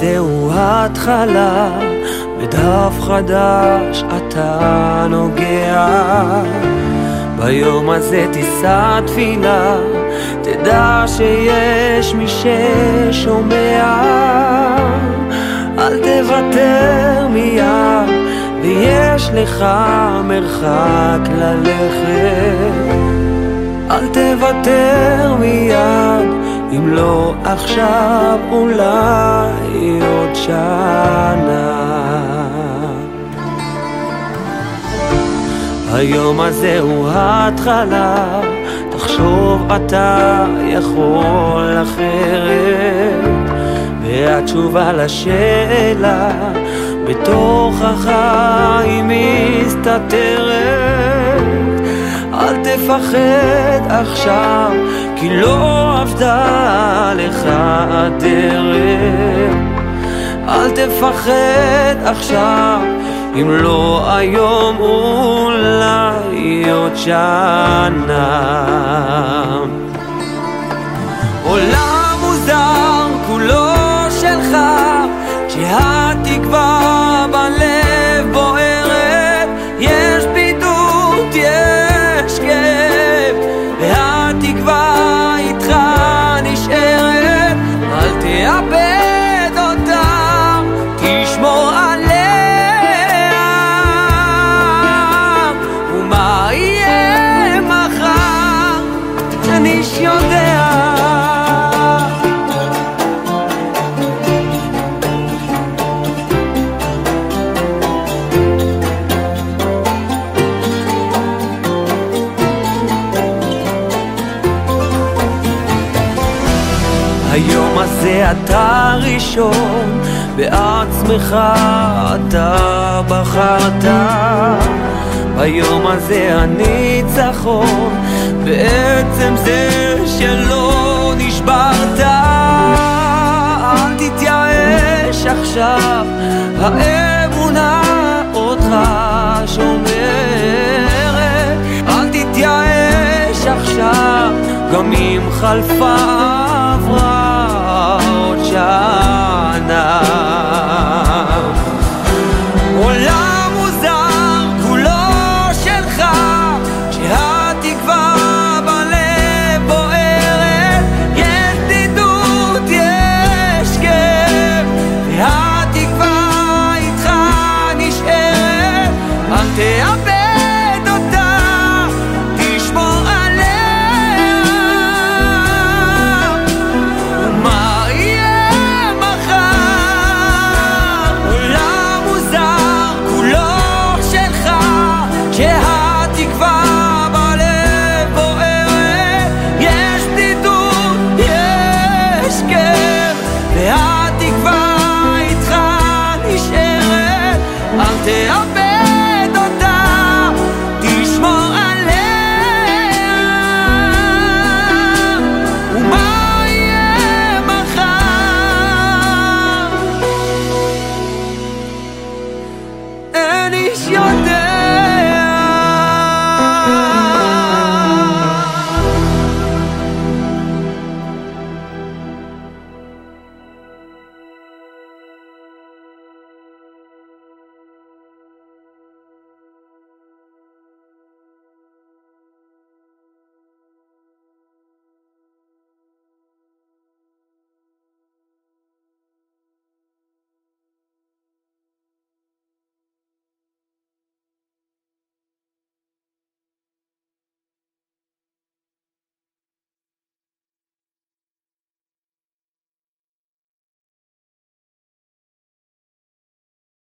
הזה הוא התחלה, בדף חדש אתה נוגע. ביום הזה תישא תפילה, תדע שיש מי ששומע. אל תוותר מיד, ויש לך מרחק ללכת. אל תוותר מיד, אם לא עכשיו אולי עוד שנה. היום הזה הוא התחלה, תחשוב אתה יכול אחרת, והתשובה לשאלה בתוך החיים מסתתרת. אל תפחד עכשיו, כי לא עבדה לך הדרך. אל תפחד עכשיו, אם לא היום אולי עוד שנה. עולם מוזר כולו שלך, כשהתקווה בלב בוערת. יש בידוד, יש כאב, והתקווה איתך נשארת. אל תאבד אותה, תשמור עליה, ומה יהיה מחר שניש יודע. היום הזה אתה ראשון, בעצמך אתה בחרת. ביום הזה הניצחון, בעצם זה שלא נשברת. אל תתייאש עכשיו, האמונה אותך שומרת. אל תתייאש עכשיו, גם אם חלפה עברה עוד שנה.